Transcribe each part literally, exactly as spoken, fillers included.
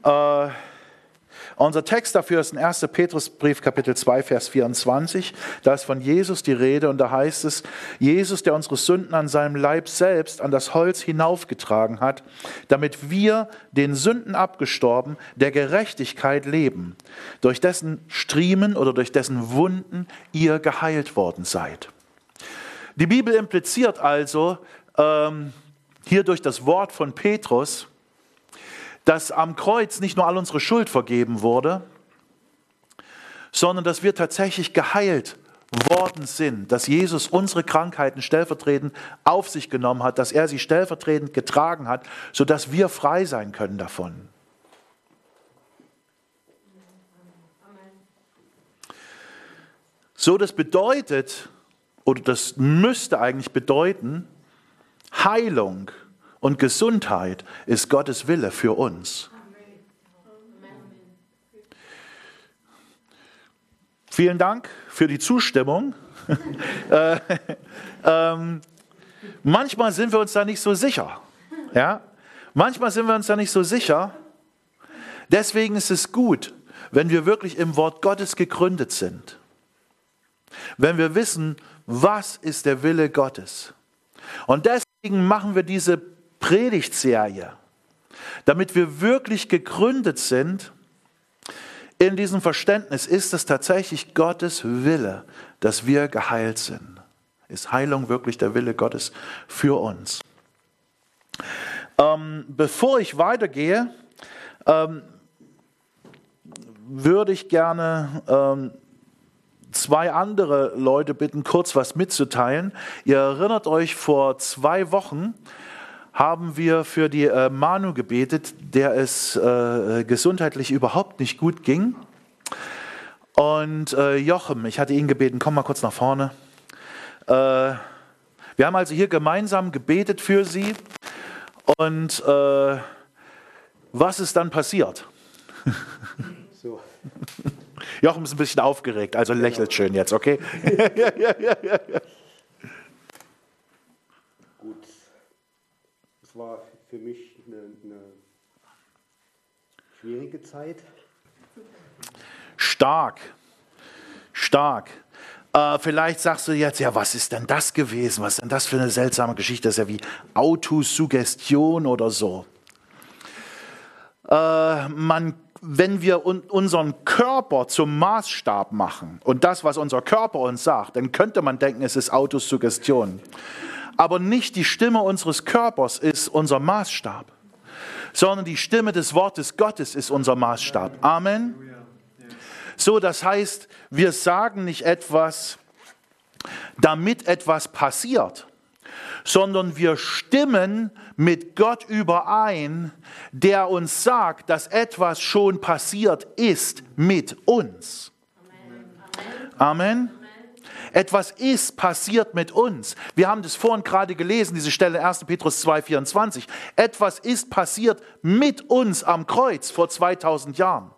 Äh, unser Text dafür ist in erster Petrusbrief, Kapitel zwei, Vers vierundzwanzig. Da ist von Jesus die Rede und da heißt es, Jesus, der unsere Sünden an seinem Leib selbst an das Holz hinaufgetragen hat, damit wir, den Sünden abgestorben, der Gerechtigkeit leben, durch dessen Striemen oder durch dessen Wunden ihr geheilt worden seid. Die Bibel impliziert also ähm, hier durch das Wort von Petrus, dass am Kreuz nicht nur all unsere Schuld vergeben wurde, sondern dass wir tatsächlich geheilt worden sind, dass Jesus unsere Krankheiten stellvertretend auf sich genommen hat, dass er sie stellvertretend getragen hat, sodass wir frei sein können davon. So, das bedeutet, oder das müsste eigentlich bedeuten, Heilung und Gesundheit ist Gottes Wille für uns. Vielen Dank für die Zustimmung. äh, ähm, manchmal sind wir uns da nicht so sicher. Ja? Manchmal sind wir uns da nicht so sicher. Deswegen ist es gut, wenn wir wirklich im Wort Gottes gegründet sind. Wenn wir wissen, was ist der Wille Gottes. Und deswegen machen wir diese Predigtserie, damit wir wirklich gegründet sind in diesem Verständnis, ist es tatsächlich Gottes Wille, dass wir geheilt sind. Ist Heilung wirklich der Wille Gottes für uns? Ähm, bevor ich weitergehe, ähm, würde ich gerne ähm, zwei andere Leute bitten, kurz was mitzuteilen. Ihr erinnert euch, vor zwei Wochen haben wir für die äh, Manu gebetet, der es äh, gesundheitlich überhaupt nicht gut ging. Und äh, Jochem, ich hatte ihn gebeten, komm mal kurz nach vorne. Äh, wir haben also hier gemeinsam gebetet für sie. Und äh, was ist dann passiert? So. Jochem ist ein bisschen aufgeregt, also lächelt schön jetzt, okay? ja, ja, ja, ja, ja. Gut. Es war für mich eine, eine schwierige Zeit. Stark, stark. Äh, vielleicht sagst du jetzt, ja, was ist denn das gewesen? Was ist denn das für eine seltsame Geschichte? Das ist ja wie Autosuggestion oder so. Äh, man Wenn wir unseren Körper zum Maßstab machen und das, was unser Körper uns sagt, dann könnte man denken, es ist Autosuggestion. Aber nicht die Stimme unseres Körpers ist unser Maßstab, sondern die Stimme des Wortes Gottes ist unser Maßstab. Amen. So, das heißt, wir sagen nicht etwas, damit etwas passiert, sondern wir stimmen mit Gott überein, der uns sagt, dass etwas schon passiert ist mit uns. Amen. Amen. Etwas ist passiert mit uns. Wir haben das vorhin gerade gelesen, diese Stelle erster Petrus zwei, vierundzwanzig. Etwas ist passiert mit uns am Kreuz vor zweitausend Jahren.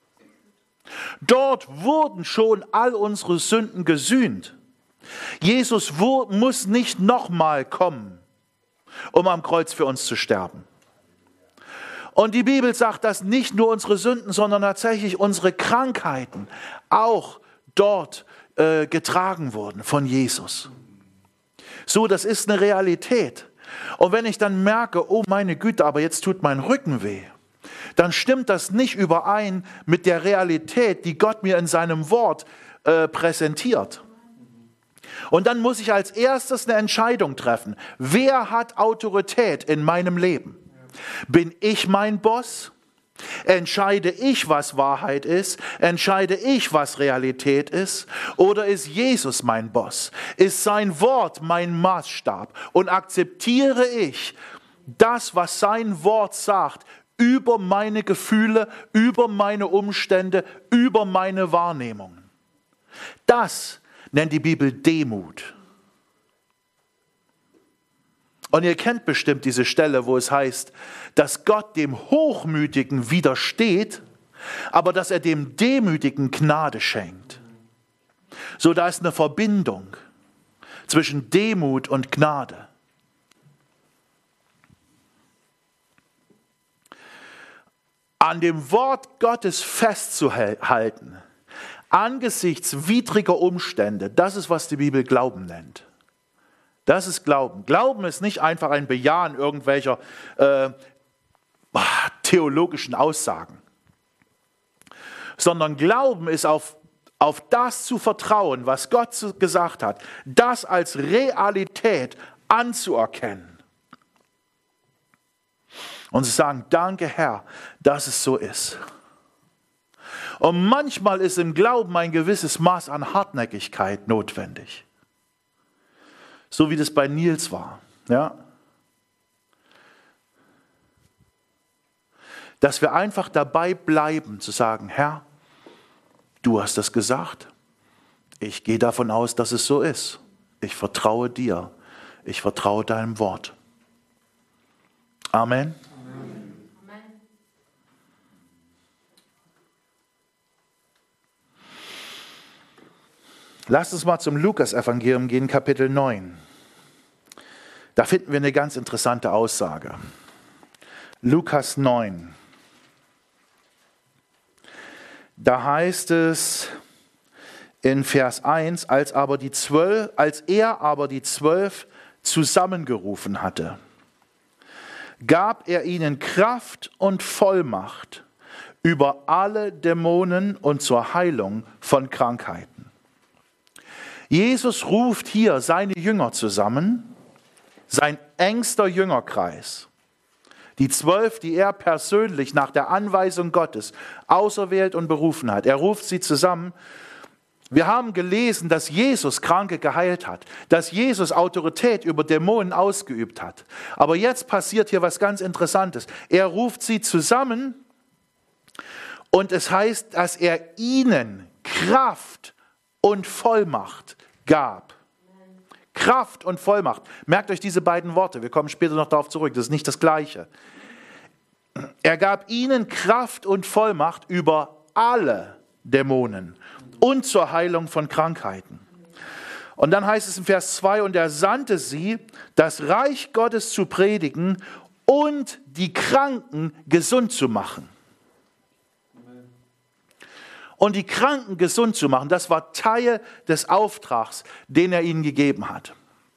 Dort wurden schon all unsere Sünden gesühnt. Jesus muss nicht nochmal kommen, um am Kreuz für uns zu sterben. Und die Bibel sagt, dass nicht nur unsere Sünden, sondern tatsächlich unsere Krankheiten auch dort äh, getragen wurden von Jesus. So, das ist eine Realität. Und wenn ich dann merke, oh meine Güte, aber jetzt tut mein Rücken weh, dann stimmt das nicht überein mit der Realität, die Gott mir in seinem Wort äh, präsentiert. Und dann muss ich als erstes eine Entscheidung treffen. Wer hat Autorität in meinem Leben? Bin ich mein Boss? Entscheide ich, was Wahrheit ist? Entscheide ich, was Realität ist? Oder ist Jesus mein Boss? Ist sein Wort mein Maßstab? Und akzeptiere ich das, was sein Wort sagt, über meine Gefühle, über meine Umstände, über meine Wahrnehmungen? Das nennt die Bibel Demut. Und ihr kennt bestimmt diese Stelle, wo es heißt, dass Gott dem Hochmütigen widersteht, aber dass er dem Demütigen Gnade schenkt. So, da ist eine Verbindung zwischen Demut und Gnade. an dem Wort Gottes festzuhalten, angesichts widriger Umstände, das ist, was die Bibel Glauben nennt. Das ist Glauben. Glauben ist nicht einfach ein Bejahen irgendwelcher äh, theologischen Aussagen, sondern Glauben ist auf, auf das zu vertrauen, was Gott gesagt hat, das als Realität anzuerkennen. Und zu sagen, danke Herr, dass es so ist. Und manchmal ist im Glauben ein gewisses Maß an Hartnäckigkeit notwendig. So wie das bei Nils war. Ja? Dass wir einfach dabei bleiben, zu sagen, Herr, du hast das gesagt. Ich gehe davon aus, dass es so ist. Ich vertraue dir. Ich vertraue deinem Wort. Amen. Amen. Lasst uns mal zum Lukas-Evangelium gehen, Kapitel neun. Da finden wir eine ganz interessante Aussage. Lukas neun. Da heißt es in Vers eins, als, aber die zwölf, als er aber die zwölf zusammengerufen hatte, gab er ihnen Kraft und Vollmacht über alle Dämonen und zur Heilung von Krankheiten. Jesus ruft hier seine Jünger zusammen, sein engster Jüngerkreis. Die zwölf, die er persönlich nach der Anweisung Gottes auserwählt und berufen hat. Er ruft sie zusammen. Wir haben gelesen, dass Jesus Kranke geheilt hat, dass Jesus Autorität über Dämonen ausgeübt hat. Aber jetzt passiert hier was ganz Interessantes. Er ruft sie zusammen und es heißt, dass er ihnen Kraft und Vollmacht gab. Kraft und Vollmacht. Merkt euch diese beiden Worte, wir kommen später noch darauf zurück, das ist nicht das Gleiche. Er gab ihnen Kraft und Vollmacht über alle Dämonen und zur Heilung von Krankheiten. Und dann heißt es in Vers zwei, und er sandte sie, das Reich Gottes zu predigen und die Kranken gesund zu machen. Und die Kranken gesund zu machen, das war Teil des Auftrags, den er ihnen gegeben hat.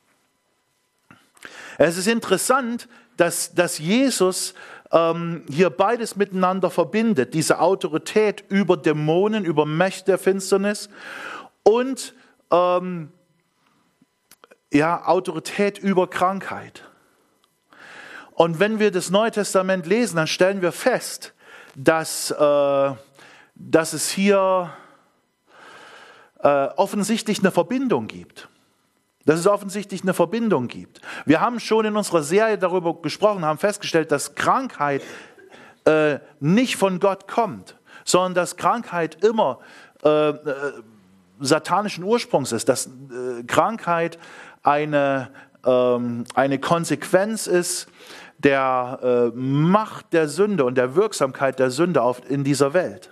Es ist interessant, dass, dass Jesus ähm, hier beides miteinander verbindet. Diese Autorität über Dämonen, über Mächte der Finsternis und ähm, ja, Autorität über Krankheit. Und wenn wir das Neue Testament lesen, dann stellen wir fest, dass... Äh, dass es hier äh, offensichtlich eine Verbindung gibt. Dass es offensichtlich eine Verbindung gibt. Wir haben schon in unserer Serie darüber gesprochen, haben festgestellt, dass Krankheit äh, nicht von Gott kommt, sondern dass Krankheit immer äh, äh, satanischen Ursprungs ist, dass äh, Krankheit eine, äh, eine Konsequenz ist der äh, Macht der Sünde und der Wirksamkeit der Sünde auf, in dieser Welt.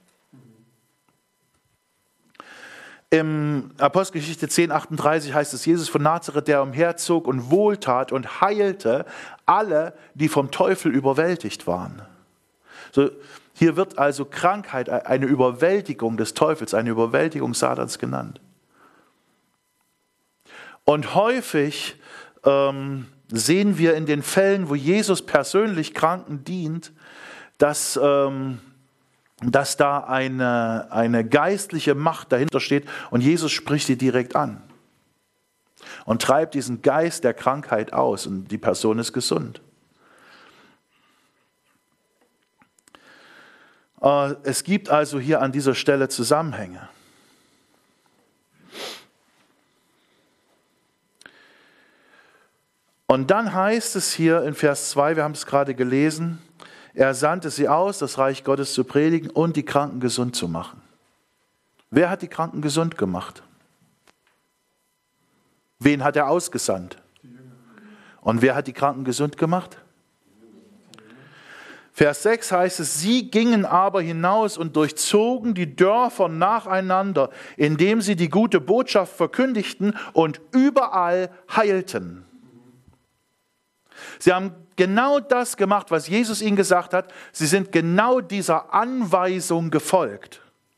Im Apostelgeschichte zehn achtunddreißig heißt es, Jesus von Nazareth, der umherzog und wohltat und heilte alle, die vom Teufel überwältigt waren. So, hier wird also Krankheit eine Überwältigung des Teufels, eine Überwältigung Satans genannt. Und häufig ähm, sehen wir in den Fällen, wo Jesus persönlich Kranken dient, dass... Ähm, dass da eine, eine geistliche Macht dahinter steht und Jesus spricht sie direkt an und treibt diesen Geist der Krankheit aus und die Person ist gesund. Es gibt also hier an dieser Stelle Zusammenhänge. Und dann heißt es hier in Vers zwei, wir haben es gerade gelesen, er sandte sie aus, das Reich Gottes zu predigen und die Kranken gesund zu machen. Wer hat die Kranken gesund gemacht? Wen hat er ausgesandt? Und wer hat die Kranken gesund gemacht? Vers sechs heißt es, sie gingen aber hinaus und durchzogen die Dörfer nacheinander, indem sie die gute Botschaft verkündigten und überall heilten. Sie haben genau das gemacht, was Jesus ihnen gesagt hat. Sie sind genau dieser Anweisung gefolgt.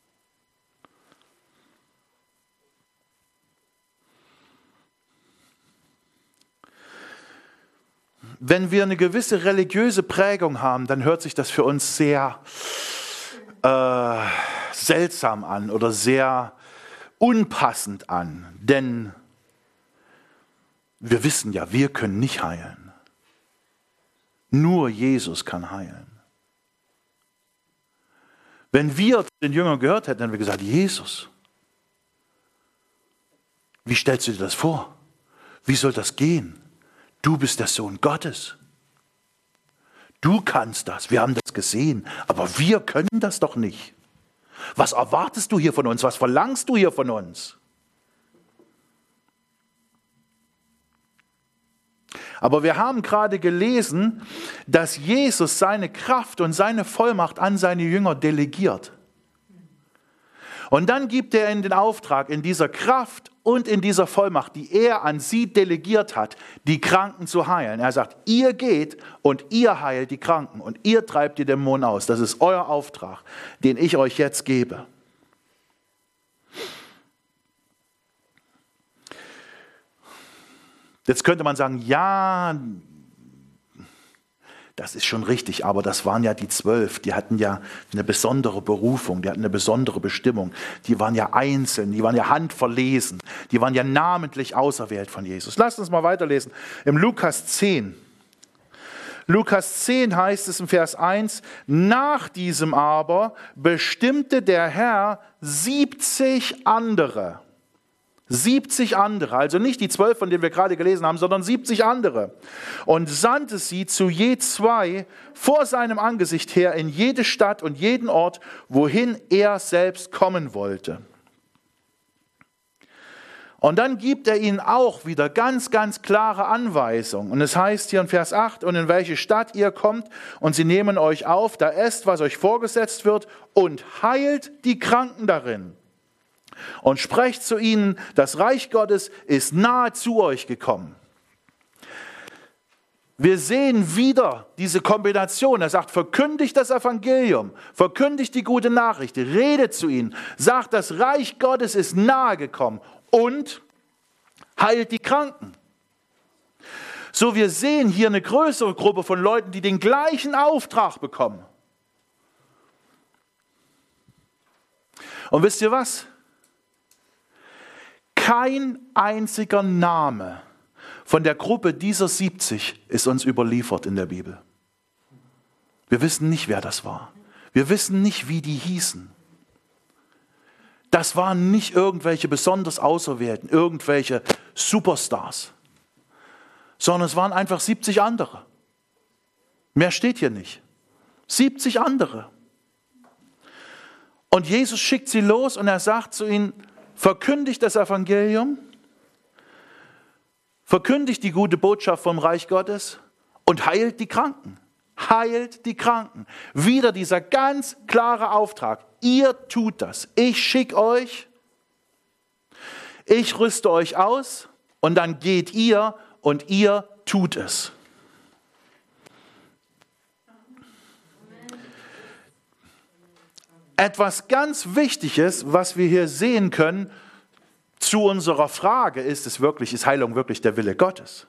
Wenn wir eine gewisse religiöse Prägung haben, dann hört sich das für uns sehr äh, seltsam an oder sehr unpassend an. Denn wir wissen ja, wir können nicht heilen. Nur Jesus kann heilen. Wenn wir den Jüngern gehört hätten, hätten wir gesagt, Jesus, wie stellst du dir das vor? Wie soll das gehen? Du bist der Sohn Gottes. Du kannst das. Wir haben das gesehen. Aber wir können das doch nicht. Was erwartest du hier von uns? Was verlangst du hier von uns? Aber wir haben gerade gelesen, dass Jesus seine Kraft und seine Vollmacht an seine Jünger delegiert. Und dann gibt er ihnen den Auftrag, in dieser Kraft und in dieser Vollmacht, die er an sie delegiert hat, die Kranken zu heilen. Er sagt, ihr geht und ihr heilt die Kranken und ihr treibt die Dämonen aus. Das ist euer Auftrag, den ich euch jetzt gebe. Jetzt könnte man sagen, ja, das ist schon richtig, aber das waren ja die zwölf, die hatten ja eine besondere Berufung, die hatten eine besondere Bestimmung, die waren ja einzeln, die waren ja handverlesen, die waren ja namentlich auserwählt von Jesus. Lasst uns mal weiterlesen, im Lukas zehn. Lukas zehn heißt es im Vers eins, nach diesem aber bestimmte der Herr siebzig andere. siebzig andere, also nicht die zwölf, von denen wir gerade gelesen haben, sondern siebzig andere. Und sandte sie zu je zwei vor seinem Angesicht her in jede Stadt und jeden Ort, wohin er selbst kommen wollte. Und dann gibt er ihnen auch wieder ganz, ganz klare Anweisungen. Und es heißt hier in Vers acht, und in welche Stadt ihr kommt, und sie nehmen euch auf, da esst, was euch vorgesetzt wird, und heilt die Kranken darin. Und sprecht zu ihnen, das Reich Gottes ist nahe zu euch gekommen. Wir sehen wieder diese Kombination. Er sagt, verkündigt das Evangelium, verkündigt die gute Nachricht, redet zu ihnen, sagt, das Reich Gottes ist nahe gekommen und heilt die Kranken. So, wir sehen hier eine größere Gruppe von Leuten, die den gleichen Auftrag bekommen. Und wisst ihr was? Kein einziger Name von der Gruppe dieser siebzig ist uns überliefert in der Bibel. Wir wissen nicht, wer das war. Wir wissen nicht, wie die hießen. Das waren nicht irgendwelche besonders Auserwählten, irgendwelche Superstars, sondern es waren einfach siebzig andere. Mehr steht hier nicht. siebzig andere. Und Jesus schickt sie los und er sagt zu ihnen, verkündigt das Evangelium, verkündigt die gute Botschaft vom Reich Gottes und heilt die Kranken. Heilt die Kranken. Wieder dieser ganz klare Auftrag. Ihr tut das. Ich schicke euch, ich rüste euch aus und dann geht ihr und ihr tut es. Etwas ganz Wichtiges, was wir hier sehen können, zu unserer Frage, ist es wirklich, ist Heilung wirklich der Wille Gottes?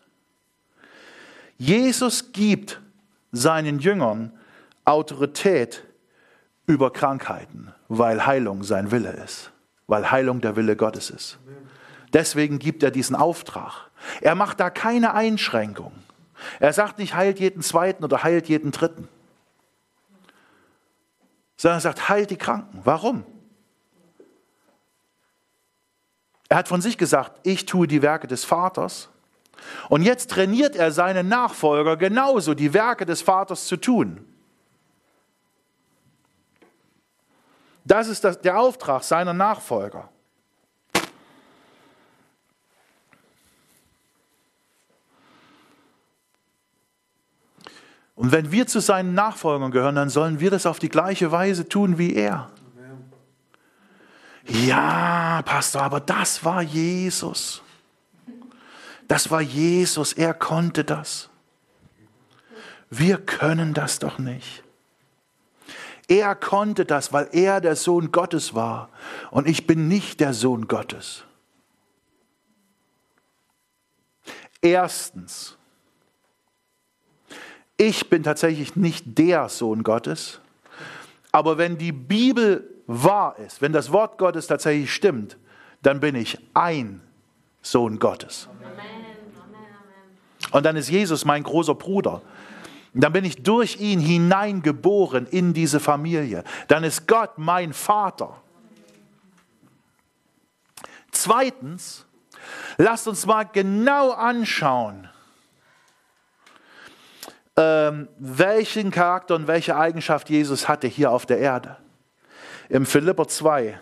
Jesus gibt seinen Jüngern Autorität über Krankheiten, weil Heilung sein Wille ist, weil Heilung der Wille Gottes ist. Deswegen gibt er diesen Auftrag. Er macht da keine Einschränkung. Er sagt nicht, heilt jeden Zweiten oder heilt jeden Dritten. Sondern er sagt, heilt die Kranken. Warum? Er hat von sich gesagt, ich tue die Werke des Vaters. Und jetzt trainiert er seine Nachfolger genauso, die Werke des Vaters zu tun. Das ist das, der Auftrag seiner Nachfolger. Und wenn wir zu seinen Nachfolgern gehören, dann sollen wir das auf die gleiche Weise tun wie er. Ja, Pastor, aber das war Jesus. Das war Jesus, er konnte das. Wir können das doch nicht. Er konnte das, weil er der Sohn Gottes war. Und ich bin nicht der Sohn Gottes. Erstens, ich bin tatsächlich nicht der Sohn Gottes. Aber wenn die Bibel wahr ist, wenn das Wort Gottes tatsächlich stimmt, dann bin ich ein Sohn Gottes. Und dann ist Jesus mein großer Bruder. Dann bin ich durch ihn hineingeboren in diese Familie. Dann ist Gott mein Vater. Zweitens, lasst uns mal genau anschauen, ähm, welchen Charakter und welche Eigenschaft Jesus hatte hier auf der Erde. Im Philipper zwei.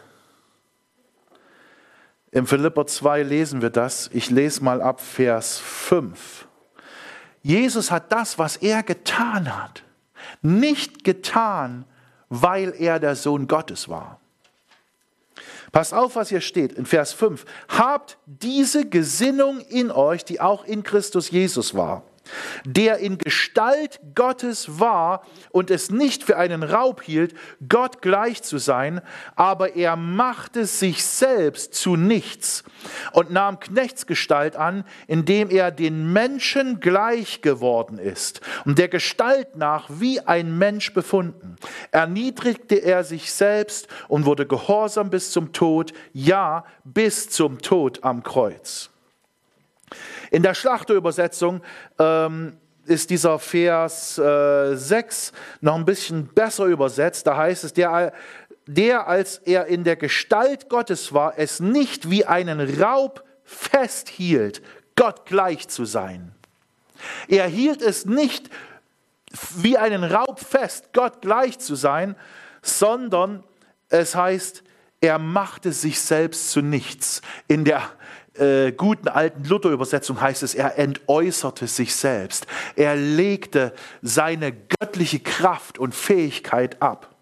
Im Philipper zwei lesen wir das. Ich lese mal ab Vers fünf. Jesus hat das, was er getan hat, nicht getan, weil er der Sohn Gottes war. Passt auf, was hier steht in Vers fünf. Habt diese Gesinnung in euch, die auch in Christus Jesus war, der in Gestalt Gottes war und es nicht für einen Raub hielt, Gott gleich zu sein, aber er machte sich selbst zu nichts und nahm Knechtsgestalt an, indem er den Menschen gleich geworden ist und der Gestalt nach wie ein Mensch befunden. Erniedrigte er sich selbst und wurde gehorsam bis zum Tod, ja, bis zum Tod am Kreuz. In der Schlachterübersetzung ähm, ist dieser Vers äh, sechs noch ein bisschen besser übersetzt. Da heißt es, der, der, als er in der Gestalt Gottes war, es nicht wie einen Raub festhielt, Gott gleich zu sein. Er hielt es nicht wie einen Raub fest, Gott gleich zu sein, sondern es heißt, er machte sich selbst zu nichts. In der Äh, guten alten Luther-Übersetzung heißt es, er entäußerte sich selbst. Er legte seine göttliche Kraft und Fähigkeit ab.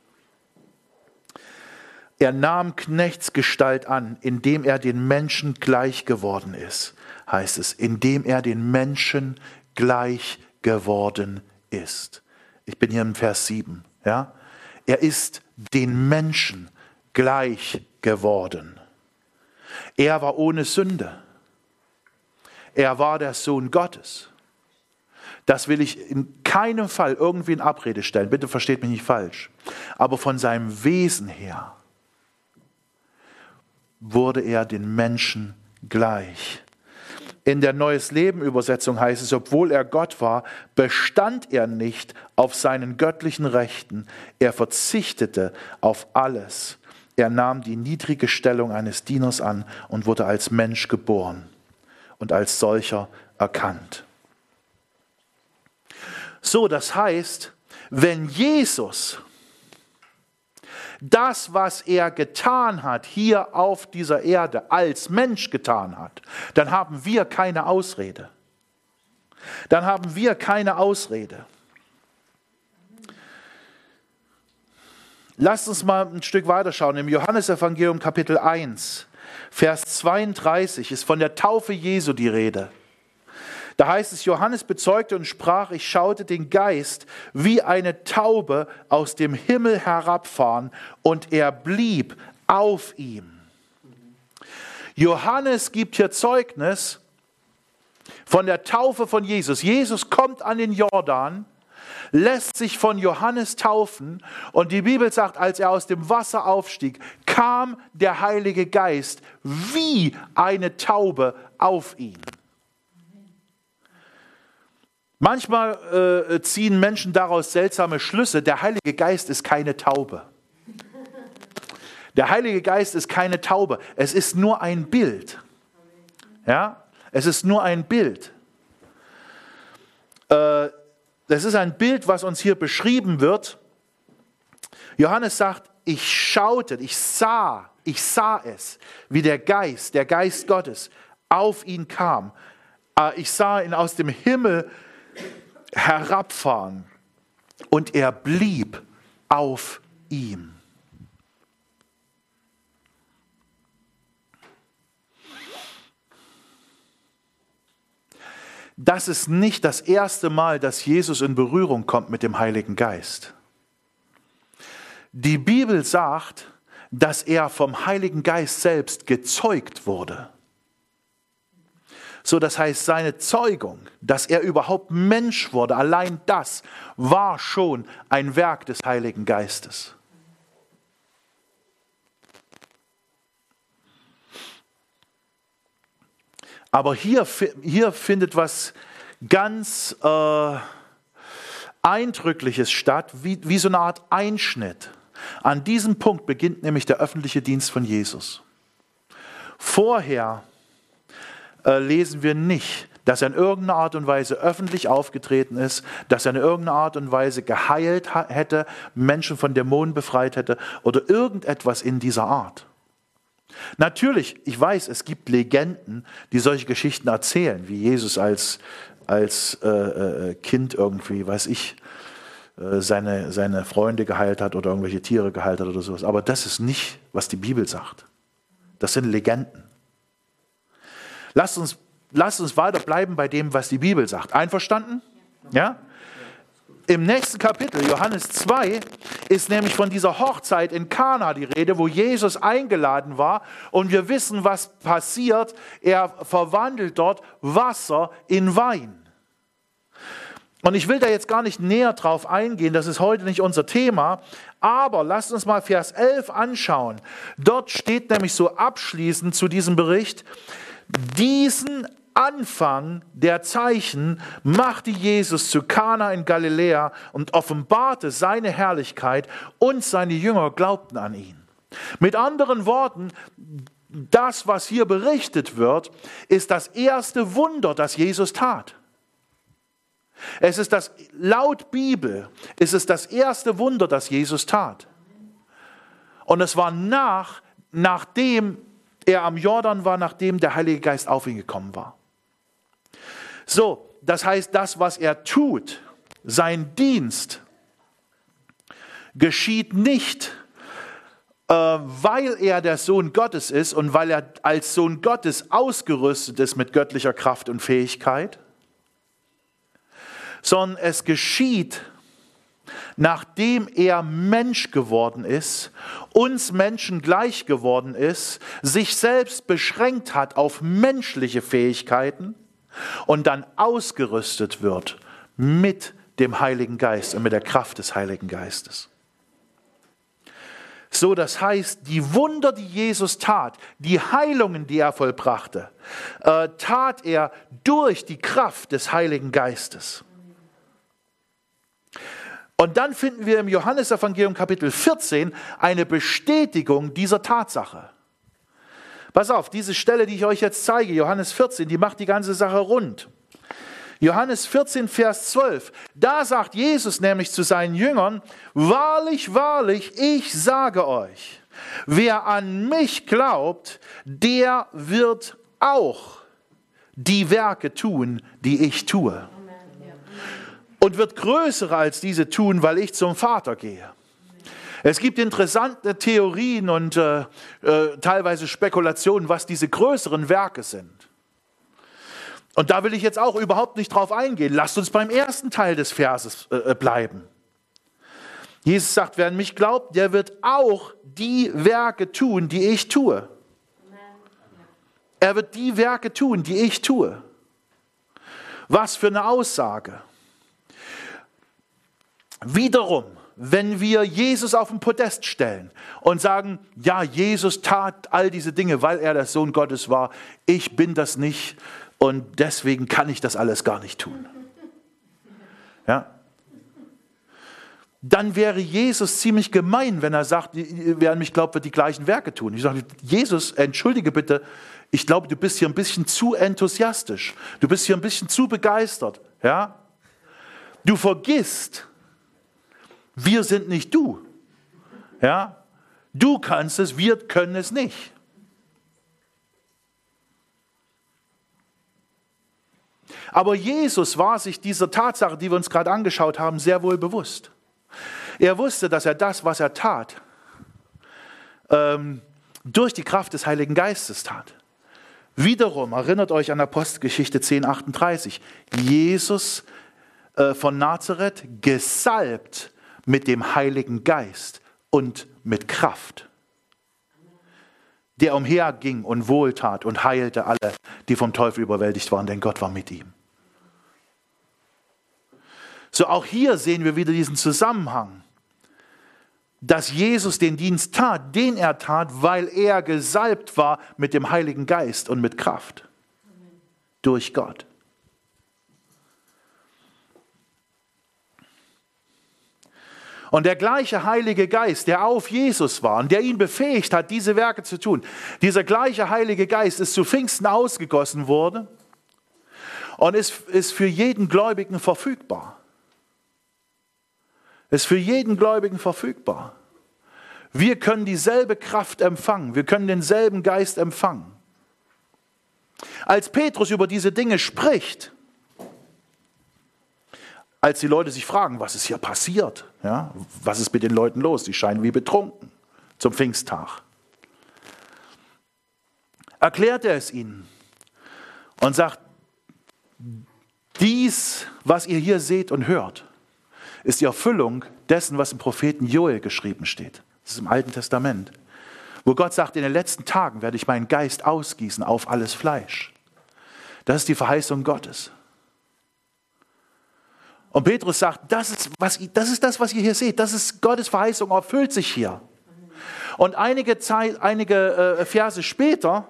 Er nahm Knechtsgestalt an, indem er den Menschen gleich geworden ist, heißt es, indem er den Menschen gleich geworden ist. Ich bin hier im Vers sieben. Ja? Er ist den Menschen gleich geworden. Er war ohne Sünde. Er war der Sohn Gottes. Das will ich in keinem Fall irgendwie in Abrede stellen. Bitte versteht mich nicht falsch. Aber von seinem Wesen her wurde er den Menschen gleich. In der Neues Leben Übersetzung heißt es, obwohl er Gott war, bestand er nicht auf seinen göttlichen Rechten. Er verzichtete auf alles. Er nahm die niedrige Stellung eines Dieners an und wurde als Mensch geboren und als solcher erkannt. So, das heißt, wenn Jesus das, was er getan hat, hier auf dieser Erde als Mensch getan hat, dann haben wir keine Ausrede. Dann haben wir keine Ausrede. Lasst uns mal ein Stück weiterschauen. Im Johannesevangelium Kapitel eins, Vers zweiunddreißig ist von der Taufe Jesu die Rede. Da heißt es, Johannes bezeugte und sprach, ich schaute den Geist wie eine Taube aus dem Himmel herabfahren und er blieb auf ihm. Johannes gibt hier Zeugnis von der Taufe von Jesus. Jesus kommt an den Jordan, lässt sich von Johannes taufen und die Bibel sagt, als er aus dem Wasser aufstieg, kam der Heilige Geist wie eine Taube auf ihn. Manchmal äh, ziehen Menschen daraus seltsame Schlüsse. Der Heilige Geist ist keine Taube. Der Heilige Geist ist keine Taube. Es ist nur ein Bild. Ja, es ist nur ein Bild. Äh, Das ist ein Bild, was uns hier beschrieben wird. Johannes sagt, ich schaute, ich sah, ich sah es, wie der Geist, der Geist Gottes auf ihn kam. Ich sah ihn aus dem Himmel herabfahren und er blieb auf ihm. das ist nicht das erste Mal, dass Jesus in Berührung kommt mit dem Heiligen Geist. Die Bibel sagt, dass er vom Heiligen Geist selbst gezeugt wurde. So, das heißt, seine Zeugung, dass er überhaupt Mensch wurde, allein das war schon ein Werk des Heiligen Geistes. Aber hier, hier findet was ganz äh, Eindrückliches statt, wie, wie so eine Art Einschnitt. An diesem Punkt beginnt nämlich der öffentliche Dienst von Jesus. Vorher äh, lesen wir nicht, dass er in irgendeiner Art und Weise öffentlich aufgetreten ist, dass er in irgendeiner Art und Weise geheilt hätte, Menschen von Dämonen befreit hätte oder irgendetwas in dieser Art. Natürlich, ich weiß, es gibt Legenden, die solche Geschichten erzählen, wie Jesus als, als äh, äh, Kind irgendwie, weiß ich, äh, seine, seine Freunde geheilt hat oder irgendwelche Tiere geheilt hat oder sowas. Aber das ist nicht, was die Bibel sagt. Das sind Legenden. Lasst uns, lasst uns weiter bleiben bei dem, was die Bibel sagt. Einverstanden? Ja? Im nächsten Kapitel, Johannes zwei, ist nämlich von dieser Hochzeit in Kana die Rede, wo Jesus eingeladen war. Und wir wissen, was passiert. Er verwandelt dort Wasser in Wein. Und ich will da jetzt gar nicht näher drauf eingehen, das ist heute nicht unser Thema. Aber lasst uns mal Vers elf anschauen. Dort steht nämlich so abschließend zu diesem Bericht: Diesen Anfang der Zeichen machte Jesus zu Kana in Galiläa und offenbarte seine Herrlichkeit, und seine Jünger glaubten an ihn. Mit anderen Worten, das, was hier berichtet wird, ist das erste Wunder, das Jesus tat. Es ist das, laut Bibel, ist es das erste Wunder, das Jesus tat. Und es war nach, nachdem er am Jordan war, nachdem der Heilige Geist auf ihn gekommen war. So, das heißt, das, was er tut, sein Dienst, geschieht nicht, äh, weil er der Sohn Gottes ist und weil er als Sohn Gottes ausgerüstet ist mit göttlicher Kraft und Fähigkeit, sondern es geschieht, nachdem er Mensch geworden ist, uns Menschen gleich geworden ist, sich selbst beschränkt hat auf menschliche Fähigkeiten und dann ausgerüstet wird mit dem Heiligen Geist und mit der Kraft des Heiligen Geistes. So, das heißt, die Wunder, die Jesus tat, die Heilungen, die er vollbrachte, äh, tat er durch die Kraft des Heiligen Geistes. Und dann finden wir im Johannesevangelium Kapitel vierzehn eine Bestätigung dieser Tatsache. Pass auf, diese Stelle, die ich euch jetzt zeige, Johannes vierzehn, die macht die ganze Sache rund. Johannes vierzehn, Vers zwölf, da sagt Jesus nämlich zu seinen Jüngern: Wahrlich, wahrlich, ich sage euch, wer an mich glaubt, der wird auch die Werke tun, die ich tue. Und wird größere als diese tun, weil ich zum Vater gehe. Es gibt interessante Theorien und äh, äh, teilweise Spekulationen, was diese größeren Werke sind. Und da will ich jetzt auch überhaupt nicht drauf eingehen. Lasst uns beim ersten Teil des Verses äh, bleiben. Jesus sagt, wer an mich glaubt, der wird auch die Werke tun, die ich tue. Er wird die Werke tun, die ich tue. Was für eine Aussage. Wiederum, wenn wir Jesus auf den Podest stellen und sagen, ja, Jesus tat all diese Dinge, weil er der Sohn Gottes war, ich bin das nicht und deswegen kann ich das alles gar nicht tun. Ja? Dann wäre Jesus ziemlich gemein, wenn er sagt, wer an mich glaubt, wird die gleichen Werke tun. Ich sage, Jesus, entschuldige bitte, ich glaube, du bist hier ein bisschen zu enthusiastisch, du bist hier ein bisschen zu begeistert. Ja? Du vergisst, wir sind nicht du. Ja? Du kannst es, wir können es nicht. Aber Jesus war sich dieser Tatsache, die wir uns gerade angeschaut haben, sehr wohl bewusst. Er wusste, dass er das, was er tat, ähm, durch die Kraft des Heiligen Geistes tat. Wiederum, erinnert euch an Apostelgeschichte zehn achtunddreißig, Jesus äh, von Nazareth gesalbt mit dem Heiligen Geist und mit Kraft, der umherging und wohltat und heilte alle, die vom Teufel überwältigt waren, denn Gott war mit ihm. So auch hier sehen wir wieder diesen Zusammenhang, dass Jesus den Dienst tat, den er tat, weil er gesalbt war mit dem Heiligen Geist und mit Kraft. Amen. Durch Gott. Und der gleiche Heilige Geist, der auf Jesus war und der ihn befähigt hat, diese Werke zu tun, dieser gleiche Heilige Geist ist zu Pfingsten ausgegossen worden und ist, ist für jeden Gläubigen verfügbar. Ist für jeden Gläubigen verfügbar. Wir können dieselbe Kraft empfangen. Wir können denselben Geist empfangen. Als Petrus über diese Dinge spricht, als die Leute sich fragen, was ist hier passiert? Ja, was ist mit den Leuten los? Die scheinen wie betrunken zum Pfingsttag. Erklärt er es ihnen und sagt, dies, was ihr hier seht und hört, ist die Erfüllung dessen, was im Propheten Joel geschrieben steht. Das ist im Alten Testament. Wo Gott sagt, in den letzten Tagen werde ich meinen Geist ausgießen auf alles Fleisch. Das ist die Verheißung Gottes. Und Petrus sagt, das ist, was, das ist das, was ihr hier seht. Das ist Gottes Verheißung, erfüllt sich hier. Und einige, Zeit, einige äh, Verse später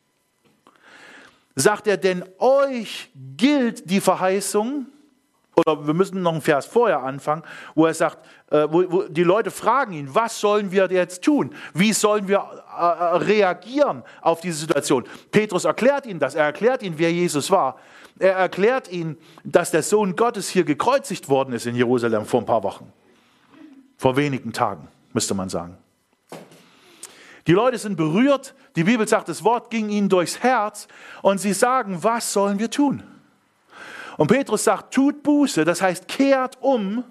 sagt er, denn euch gilt die Verheißung, oder wir müssen noch einen Vers vorher anfangen, wo er sagt, äh, wo, wo die Leute fragen ihn, was sollen wir jetzt tun? Wie sollen wir äh, reagieren auf diese Situation? Petrus erklärt ihnen das, er erklärt ihnen, wer Jesus war. Er erklärt ihnen, dass der Sohn Gottes hier gekreuzigt worden ist in Jerusalem vor ein paar Wochen. Vor wenigen Tagen, müsste man sagen. Die Leute sind berührt, die Bibel sagt, das Wort ging ihnen durchs Herz und sie sagen, was sollen wir tun? Und Petrus sagt, tut Buße, das heißt, kehrt um,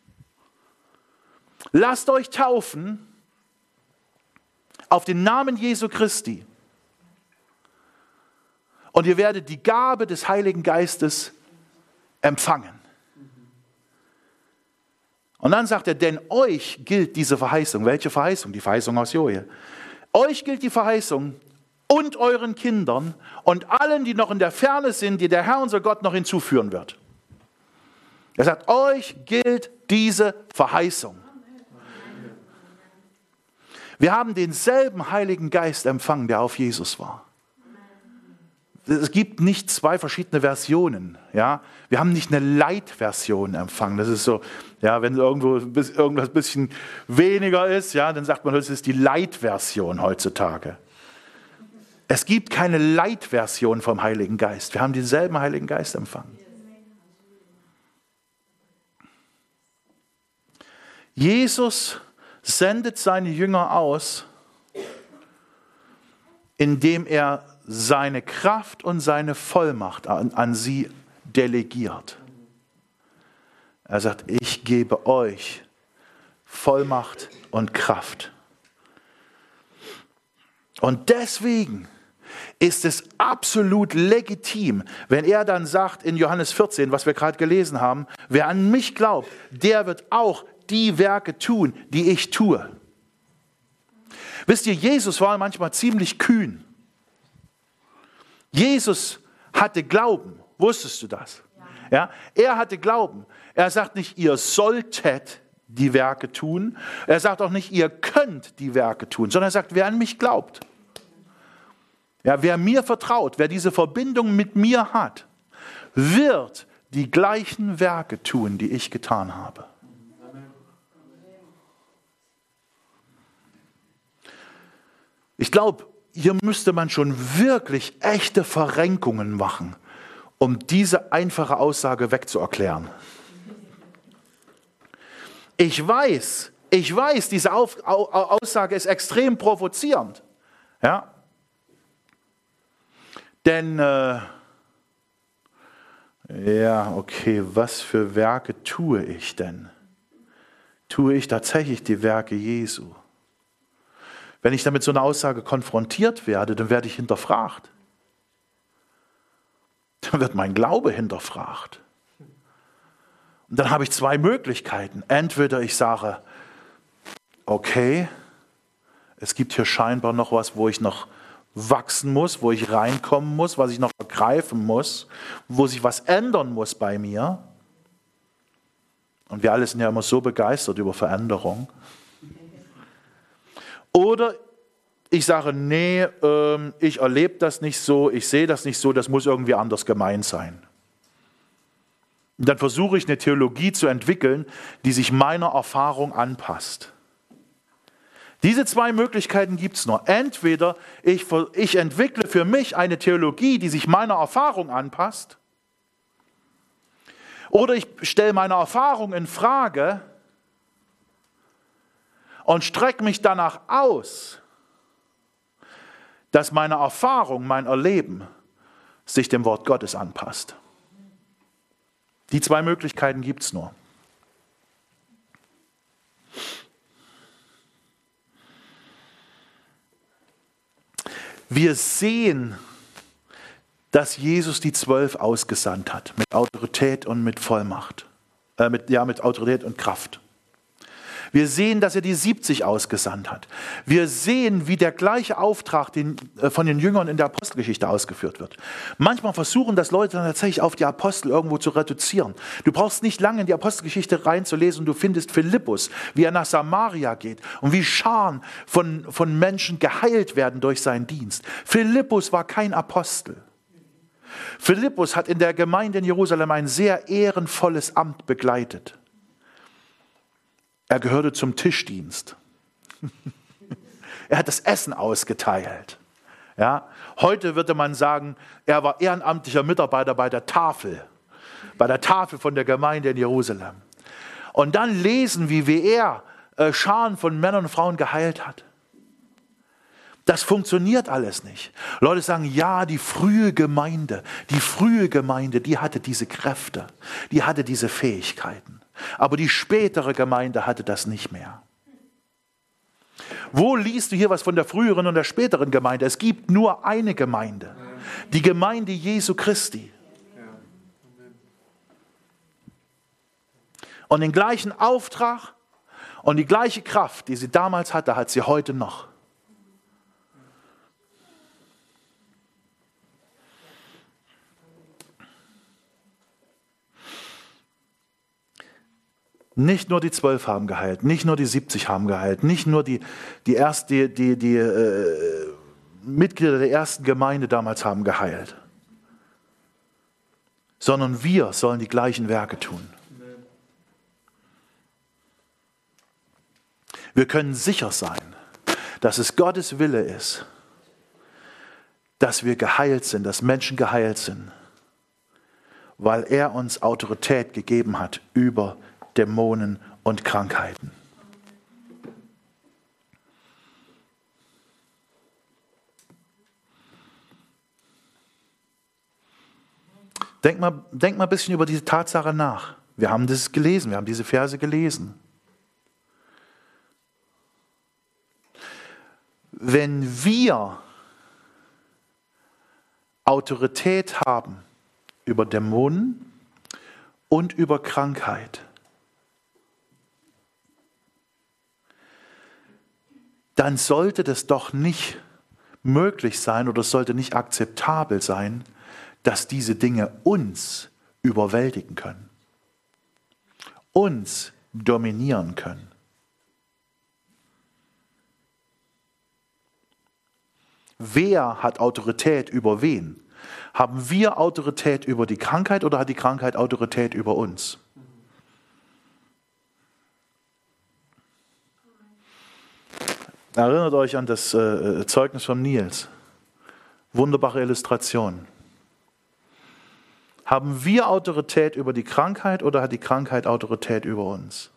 lasst euch taufen auf den Namen Jesu Christi und ihr werdet die Gabe des Heiligen Geistes empfangen. Und dann sagt er, denn euch gilt diese Verheißung. Welche Verheißung? Die Verheißung aus Joel. Euch gilt die Verheißung und euren Kindern und allen, die noch in der Ferne sind, die der Herr, unser Gott, noch hinzuführen wird. Er sagt, euch gilt diese Verheißung. Wir haben denselben Heiligen Geist empfangen, der auf Jesus war. Es gibt nicht zwei verschiedene Versionen. Ja? Wir haben nicht eine Light-Version empfangen. Das ist so, ja, wenn irgendwo irgendwas ein bisschen weniger ist, ja, dann sagt man, das ist die Light-Version heutzutage. Es gibt keine Light-Version vom Heiligen Geist. Wir haben denselben Heiligen Geist empfangen. Jesus sendet seine Jünger aus, indem er seine Kraft und seine Vollmacht an, an sie delegiert. Er sagt, ich gebe euch Vollmacht und Kraft. Und deswegen ist es absolut legitim, wenn er dann sagt in Johannes vierzehn, was wir gerade gelesen haben, wer an mich glaubt, der wird auch die Werke tun, die ich tue. Wisst ihr, Jesus war manchmal ziemlich kühn. Jesus hatte Glauben. Wusstest du das? Ja. Ja, er hatte Glauben. Er sagt nicht, ihr solltet die Werke tun. Er sagt auch nicht, ihr könnt die Werke tun, sondern er sagt, wer an mich glaubt. Ja, wer mir vertraut, wer diese Verbindung mit mir hat, wird die gleichen Werke tun, die ich getan habe. Ich glaube, hier müsste man schon wirklich echte Verrenkungen machen, um diese einfache Aussage wegzuerklären. Ich weiß, ich weiß, diese Auf, Aussage ist extrem provozierend. Ja? Denn, äh, ja, okay, was für Werke tue ich denn? Tue ich tatsächlich die Werke Jesu? Wenn ich damit so einer Aussage konfrontiert werde, dann werde ich hinterfragt. dann wird mein Glaube hinterfragt. Und dann habe ich zwei Möglichkeiten. Entweder ich sage, okay, es gibt hier scheinbar noch was, wo ich noch wachsen muss, wo ich reinkommen muss, was ich noch ergreifen muss, wo sich was ändern muss bei mir. Und wir alle sind ja immer so begeistert über Veränderung. Oder ich sage, nee, ähm, ich erlebe das nicht so, ich sehe das nicht so, das muss irgendwie anders gemeint sein. Und dann versuche ich eine Theologie zu entwickeln, die sich meiner Erfahrung anpasst. Diese zwei Möglichkeiten gibt es nur. Entweder ich, ich entwickle für mich eine Theologie, die sich meiner Erfahrung anpasst, oder ich stelle meine Erfahrung in Frage und strecke mich danach aus, dass meine Erfahrung, mein Erleben sich dem Wort Gottes anpasst. Die zwei Möglichkeiten gibt es nur. Wir sehen, dass Jesus die Zwölf ausgesandt hat, mit Autorität und mit Vollmacht, äh, mit, ja, mit Autorität und Kraft. Wir sehen, dass er die siebzig ausgesandt hat. Wir sehen, wie der gleiche Auftrag den, äh, von den Jüngern in der Apostelgeschichte ausgeführt wird. Manchmal versuchen das Leute dann tatsächlich auf die Apostel irgendwo zu reduzieren. Du brauchst nicht lange in die Apostelgeschichte reinzulesen und du findest Philippus, wie er nach Samaria geht und wie Scharen von, von Menschen geheilt werden durch seinen Dienst. Philippus war kein Apostel. Philippus hat in der Gemeinde in Jerusalem ein sehr ehrenvolles Amt begleitet. Er gehörte zum Tischdienst. Er hat das Essen ausgeteilt. Ja, heute würde man sagen, er war ehrenamtlicher Mitarbeiter bei der Tafel, bei der Tafel von der Gemeinde in Jerusalem. Und dann lesen wir, wie er äh, Scharen von Männern und Frauen geheilt hat. Das funktioniert alles nicht. Leute sagen, ja, die frühe Gemeinde, die frühe Gemeinde, die hatte diese Kräfte, die hatte diese Fähigkeiten. Aber die spätere Gemeinde hatte das nicht mehr. Wo liest du hier was von der früheren und der späteren Gemeinde? Es gibt nur eine Gemeinde, die Gemeinde Jesu Christi. Und den gleichen Auftrag und die gleiche Kraft, die sie damals hatte, hat sie heute noch. Nicht nur die zwölf haben geheilt, nicht nur die siebzig haben geheilt, nicht nur die, die, erst, die, die, die äh, Mitglieder der ersten Gemeinde damals haben geheilt, sondern wir sollen die gleichen Werke tun. Wir können sicher sein, dass es Gottes Wille ist, dass wir geheilt sind, dass Menschen geheilt sind, weil er uns Autorität gegeben hat über Dämonen und Krankheiten. Denk mal, denk mal ein bisschen über diese Tatsache nach. Wir haben das gelesen, wir haben diese Verse gelesen. Wenn wir Autorität haben über Dämonen und über Krankheit, dann sollte das doch nicht möglich sein oder es sollte nicht akzeptabel sein, dass diese Dinge uns überwältigen können, uns dominieren können. Wer hat Autorität über wen? Haben wir Autorität über die Krankheit oder hat die Krankheit Autorität über uns? Erinnert euch an das äh, Zeugnis von Nils. Wunderbare Illustration. Haben wir Autorität über die Krankheit oder hat die Krankheit Autorität über uns?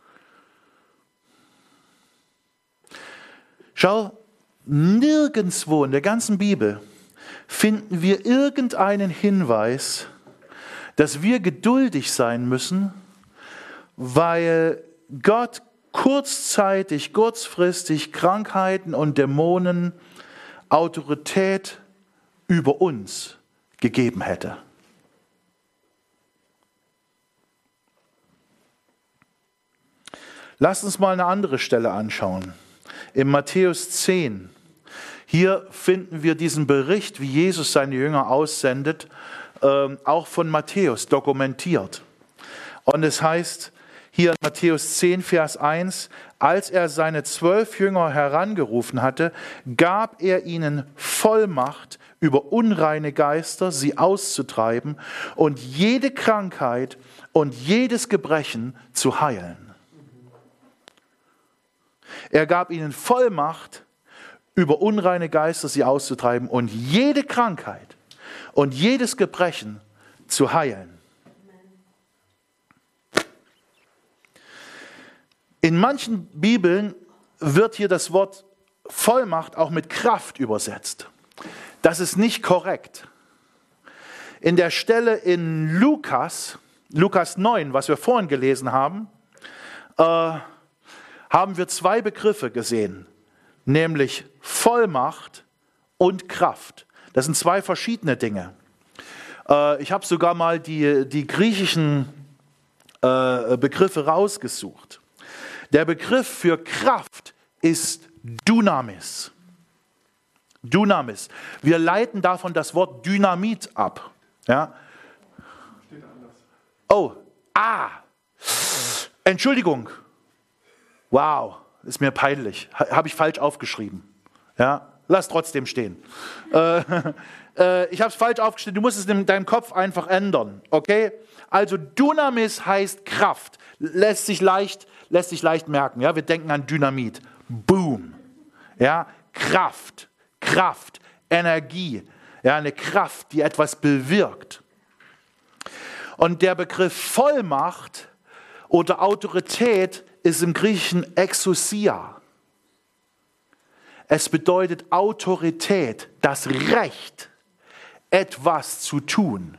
Schau, nirgendwo in der ganzen Bibel finden wir irgendeinen Hinweis, dass wir geduldig sein müssen, weil Gott kurzzeitig, kurzfristig Krankheiten und Dämonen Autorität über uns gegeben hätte. Lasst uns mal eine andere Stelle anschauen. In Matthäus zehn. Hier finden wir diesen Bericht, wie Jesus seine Jünger aussendet, äh, auch von Matthäus dokumentiert. Und es heißt hier in Matthäus zehn, Vers eins, als er seine zwölf Jünger herangerufen hatte, gab er ihnen Vollmacht über unreine Geister, sie auszutreiben und jede Krankheit und jedes Gebrechen zu heilen. Er gab ihnen Vollmacht, über unreine Geister sie auszutreiben und jede Krankheit und jedes Gebrechen zu heilen. In manchen Bibeln wird hier das Wort Vollmacht auch mit Kraft übersetzt. Das ist nicht korrekt. In der Stelle in Lukas, Lukas neun, was wir vorhin gelesen haben, äh, haben wir zwei Begriffe gesehen, nämlich Vollmacht und Kraft. Das sind zwei verschiedene Dinge. Äh, ich habe sogar mal die, die griechischen äh, Begriffe rausgesucht. Der Begriff für Kraft ist Dynamis. Dynamis. Wir leiten davon das Wort Dynamit ab. Ja? Oh, ah, Entschuldigung. Wow, ist mir peinlich. Habe ich falsch aufgeschrieben. Ja, lass trotzdem stehen. äh, äh, ich habe es falsch aufgeschrieben. Du musst es in deinem Kopf einfach ändern. Okay? Also Dynamis heißt Kraft. Lässt sich leicht, lässt sich leicht merken. Ja, wir denken an Dynamit. Boom. Ja, Kraft, Kraft, Energie. Ja, eine Kraft, die etwas bewirkt. Und der Begriff Vollmacht oder Autorität ist im Griechischen Exousia. Es bedeutet Autorität, das Recht, etwas zu tun.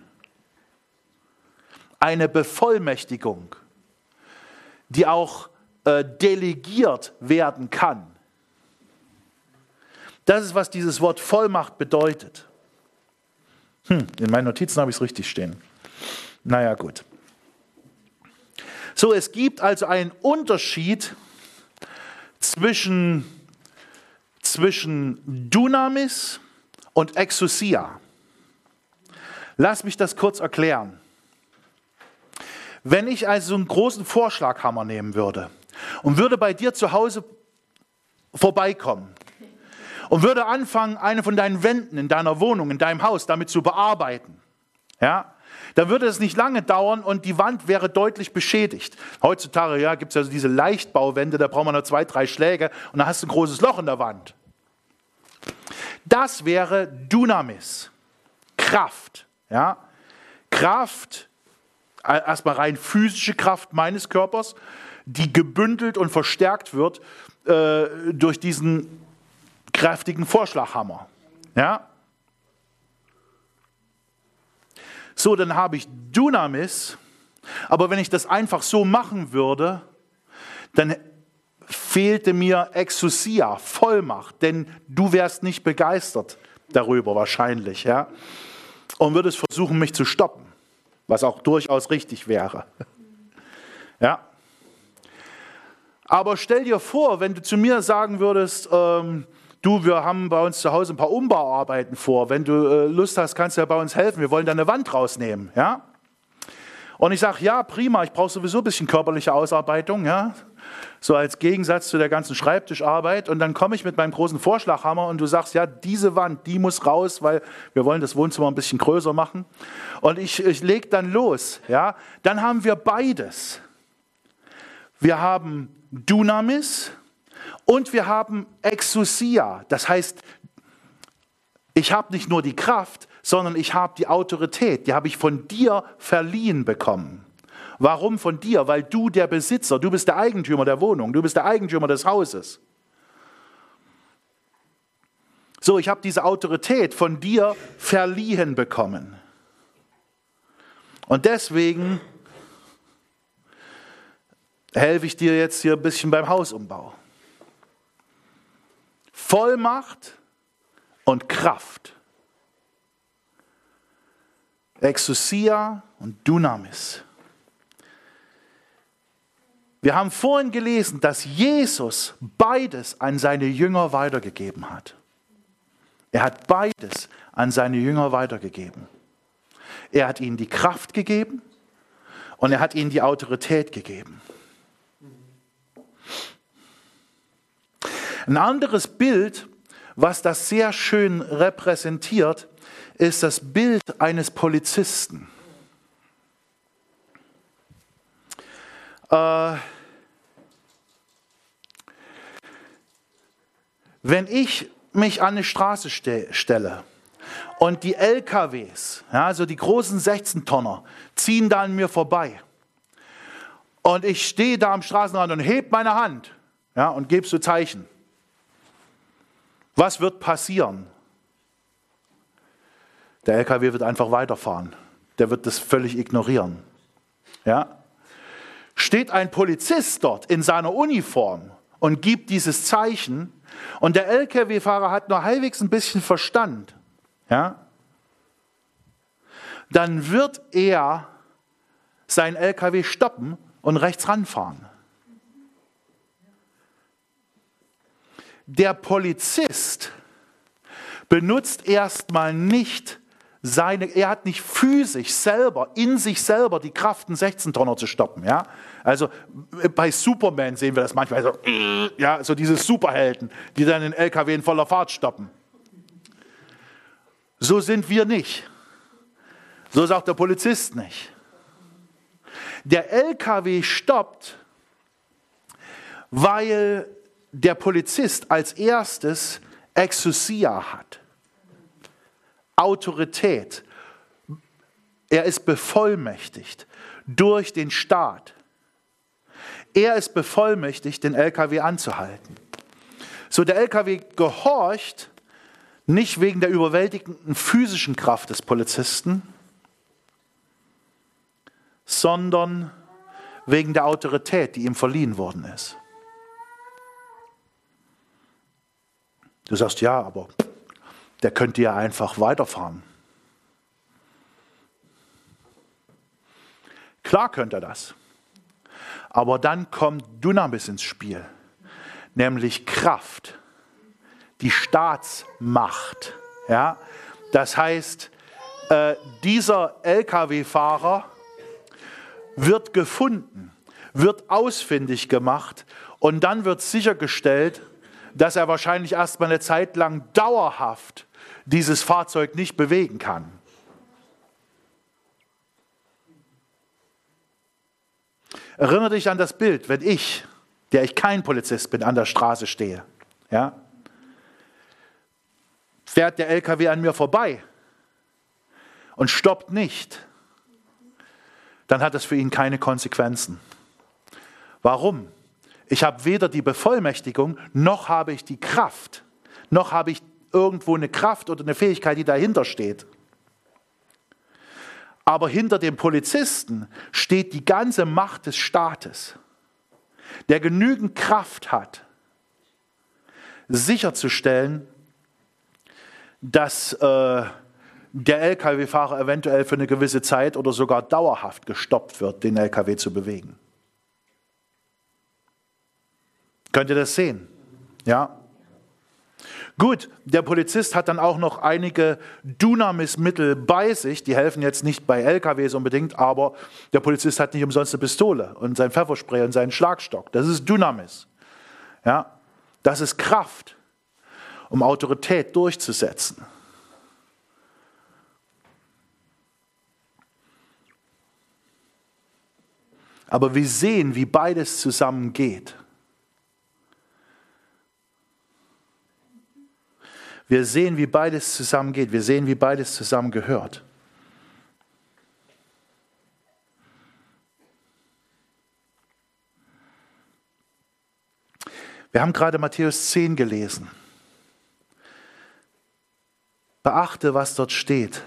Eine Bevollmächtigung, die auch äh, delegiert werden kann. Das ist, was dieses Wort Vollmacht bedeutet. Hm, in meinen Notizen habe ich es richtig stehen. Naja, gut. So, es gibt also einen Unterschied zwischen, zwischen Dynamis und Exousia. Lass mich das kurz erklären. Wenn ich also einen großen Vorschlaghammer nehmen würde und würde bei dir zu Hause vorbeikommen und würde anfangen, eine von deinen Wänden in deiner Wohnung, in deinem Haus damit zu bearbeiten, ja, dann würde es nicht lange dauern und die Wand wäre deutlich beschädigt. Heutzutage ja, gibt es also diese Leichtbauwände, da braucht man nur zwei, drei Schläge und dann hast du ein großes Loch in der Wand. Das wäre Dynamis, Kraft. Ja? Kraft, erstmal rein physische Kraft meines Körpers, die gebündelt und verstärkt wird äh, durch diesen kräftigen Vorschlaghammer. Ja? So, dann habe ich Dynamis, aber wenn ich das einfach so machen würde, dann fehlte mir Exousia, Vollmacht, denn du wärst nicht begeistert darüber wahrscheinlich, ja, und würdest versuchen, mich zu stoppen, was auch durchaus richtig wäre. Ja. Aber stell dir vor, wenn du zu mir sagen würdest, ähm, du, wir haben bei uns zu Hause ein paar Umbauarbeiten vor. Wenn du äh, Lust hast, kannst du ja bei uns helfen. Wir wollen da eine Wand rausnehmen. Ja? Und ich sage, ja, prima, ich brauche sowieso ein bisschen körperliche Ausarbeitung. Ja? So als Gegensatz zu der ganzen Schreibtischarbeit. Und dann komme ich mit meinem großen Vorschlaghammer und du sagst, ja, diese Wand, die muss raus, weil wir wollen das Wohnzimmer ein bisschen größer machen. Und ich, ich lege dann los. Ja? Dann haben wir beides. Wir haben Dynamis. Und wir haben Exousia, das heißt, ich habe nicht nur die Kraft, sondern ich habe die Autorität, die habe ich von dir verliehen bekommen. Warum von dir? Weil du der Besitzer, du bist der Eigentümer der Wohnung, du bist der Eigentümer des Hauses. So, ich habe diese Autorität von dir verliehen bekommen. Und deswegen helfe ich dir jetzt hier ein bisschen beim Hausumbau. Vollmacht und Kraft. Exousia und Dynamis. Wir haben vorhin gelesen, dass Jesus beides an seine Jünger weitergegeben hat. Er hat beides an seine Jünger weitergegeben. Er hat ihnen die Kraft gegeben und er hat ihnen die Autorität gegeben. Ein anderes Bild, was das sehr schön repräsentiert, ist das Bild eines Polizisten. Äh, wenn ich mich an eine Straße ste- stelle und die L K Ws, ja, also die großen sechzehn-Tonner, ziehen da an mir vorbei und ich stehe da am Straßenrand und heb meine Hand, ja, und gebe so Zeichen. Was wird passieren? Der L K W wird einfach weiterfahren. Der wird das völlig ignorieren. Ja? Steht ein Polizist dort in seiner Uniform und gibt dieses Zeichen und der L K W-Fahrer hat nur halbwegs ein bisschen Verstand, ja? Dann wird er seinen L K W stoppen und rechts ranfahren. Der Polizist benutzt erstmal nicht seine, er hat nicht physisch selber, in sich selber die Kraft, einen sechzehn-Tonner zu stoppen. Ja? Also bei Superman sehen wir das manchmal so, ja, so diese Superhelden, die dann den L K W in voller Fahrt stoppen. So sind wir nicht. So ist auch der Polizist nicht. Der L K W stoppt, weil der Polizist als erstes Exousia hat. Autorität. Er ist bevollmächtigt durch den Staat. Er ist bevollmächtigt, den L K W anzuhalten. So, der L K W gehorcht nicht wegen der überwältigenden physischen Kraft des Polizisten, sondern wegen der Autorität, die ihm verliehen worden ist. Du sagst, ja, aber der könnte ja einfach weiterfahren. Klar könnte er das. Aber dann kommt Dynamis ins Spiel, nämlich Kraft, die Staatsmacht. Ja? Das heißt, äh, dieser L K W-Fahrer wird gefunden, wird ausfindig gemacht und dann wird sichergestellt, dass er wahrscheinlich erstmal eine Zeit lang dauerhaft dieses Fahrzeug nicht bewegen kann. Erinnere dich an das Bild, wenn ich, der ich kein Polizist bin, an der Straße stehe. Ja? Fährt der L K W an mir vorbei und stoppt nicht, dann hat das für ihn keine Konsequenzen. Warum? Ich habe weder die Bevollmächtigung, noch habe ich die Kraft, noch habe ich irgendwo eine Kraft oder eine Fähigkeit, die dahinter steht. Aber hinter dem Polizisten steht die ganze Macht des Staates, der genügend Kraft hat, sicherzustellen, dass äh, der L K W-Fahrer eventuell für eine gewisse Zeit oder sogar dauerhaft gestoppt wird, den L K W zu bewegen. Könnt ihr das sehen? Ja. Gut, der Polizist hat dann auch noch einige Dynamis-Mittel bei sich, die helfen jetzt nicht bei L K Ws unbedingt, aber der Polizist hat nicht umsonst eine Pistole und sein Pfefferspray und seinen Schlagstock. Das ist Dynamis. Ja, das ist Kraft, um Autorität durchzusetzen. Aber wir sehen, wie beides zusammengeht. Wir sehen, wie beides zusammengeht. Wir sehen, wie beides zusammengehört. Wir haben gerade Matthäus zehn gelesen. Beachte, was dort steht.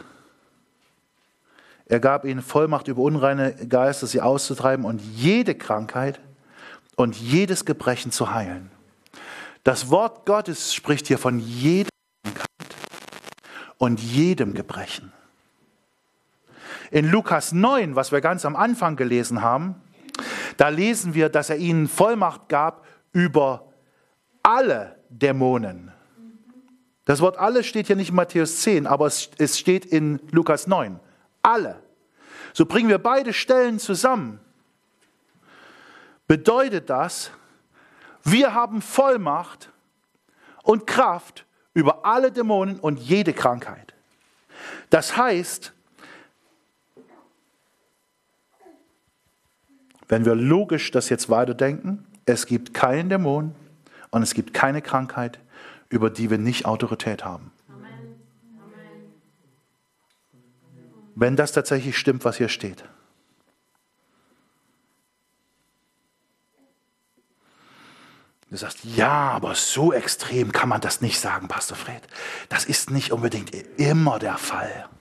Er gab ihnen Vollmacht über unreine Geister, sie auszutreiben und jede Krankheit und jedes Gebrechen zu heilen. Das Wort Gottes spricht hier von jedem und jedem Gebrechen. In Lukas neun, was wir ganz am Anfang gelesen haben, Da lesen wir, dass er ihnen Vollmacht gab über alle Dämonen. Das Wort alle steht hier nicht in Matthäus zehn, aber es, es steht in Lukas neun. Alle. So bringen wir beide Stellen zusammen. Bedeutet das, wir haben Vollmacht und Kraft über alle Dämonen und jede Krankheit. Das heißt, wenn wir logisch das jetzt weiterdenken, es gibt keinen Dämon und es gibt keine Krankheit, über die wir nicht Autorität haben. Amen. Amen. Wenn das tatsächlich stimmt, was hier steht. Du sagst, ja, aber so extrem kann man das nicht sagen, Pastor Fred. Das ist nicht unbedingt immer der Fall.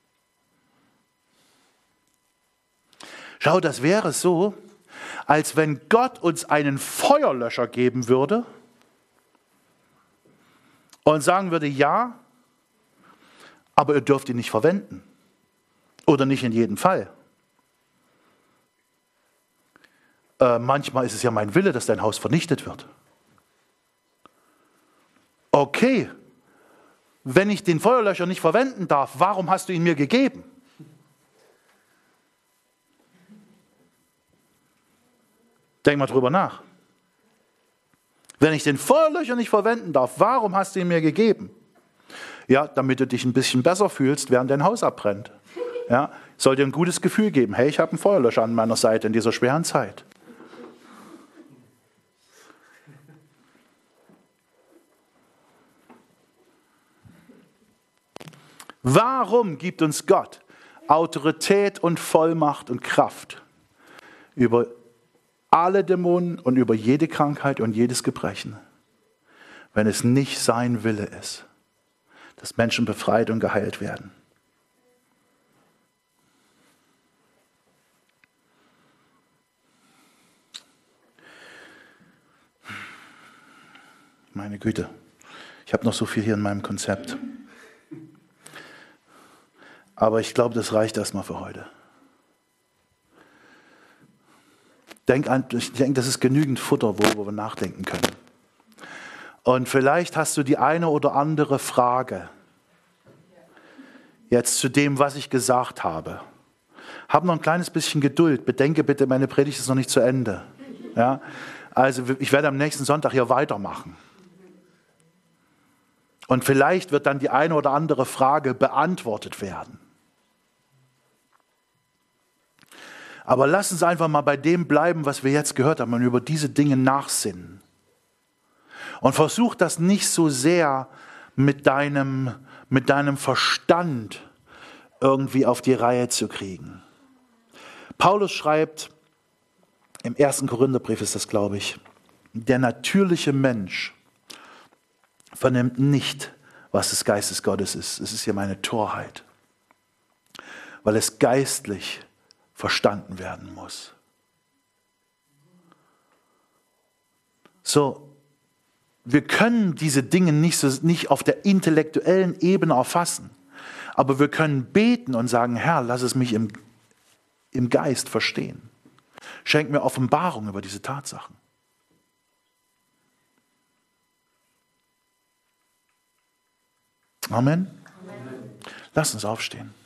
Schau, das wäre so, als wenn Gott uns einen Feuerlöscher geben würde und sagen würde, ja, aber ihr dürft ihn nicht verwenden. Oder nicht in jedem Fall. Äh, manchmal ist es ja mein Wille, dass dein Haus vernichtet wird. Okay, wenn ich den Feuerlöscher nicht verwenden darf, warum hast du ihn mir gegeben? Denk mal drüber nach. Wenn ich den Feuerlöscher nicht verwenden darf, warum hast du ihn mir gegeben? Ja, damit du dich ein bisschen besser fühlst, während dein Haus abbrennt. Ja, soll dir ein gutes Gefühl geben. Hey, ich habe einen Feuerlöscher an meiner Seite in dieser schweren Zeit. Warum gibt uns Gott Autorität und Vollmacht und Kraft über alle Dämonen und über jede Krankheit und jedes Gebrechen, wenn es nicht sein Wille ist, dass Menschen befreit und geheilt werden? Meine Güte, ich habe noch so viel hier in meinem Konzept. Aber ich glaube, das reicht erstmal für heute. Denk an, ich denke, das ist genügend Futter, worüber wir nachdenken können. Und vielleicht hast du die eine oder andere Frage jetzt zu dem, was ich gesagt habe. Hab noch ein kleines bisschen Geduld. Bedenke bitte, meine Predigt ist noch nicht zu Ende. Ja? Also ich werde am nächsten Sonntag hier weitermachen. Und vielleicht wird dann die eine oder andere Frage beantwortet werden. Aber lass uns einfach mal bei dem bleiben, was wir jetzt gehört haben und über diese Dinge nachsinnen. Und versuch das nicht so sehr mit deinem, mit deinem Verstand irgendwie auf die Reihe zu kriegen. Paulus schreibt, im ersten Korintherbrief ist das, glaube ich, der natürliche Mensch vernimmt nicht, was des Geistes Gottes ist. Es ist ja meine Torheit, weil es geistlich verstanden werden muss. So, wir können diese Dinge nicht, so, nicht auf der intellektuellen Ebene erfassen, aber wir können beten und sagen, Herr, lass es mich im, im Geist verstehen. Schenk mir Offenbarung über diese Tatsachen. Amen. Amen. Lass uns aufstehen.